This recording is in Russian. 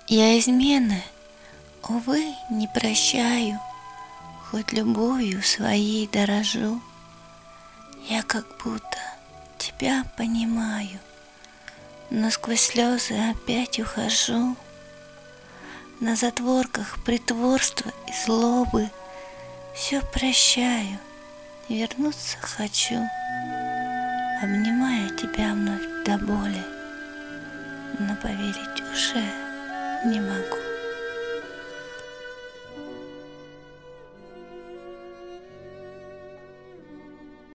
Я измены, увы, не прощаю, хоть любовью своей дорожу. Я как будто тебя понимаю, но сквозь слезы опять ухожу. На затворках притворства и злобы все прощаю, вернуться хочу, обнимая тебя вновь до боли, но поверить уже не могу.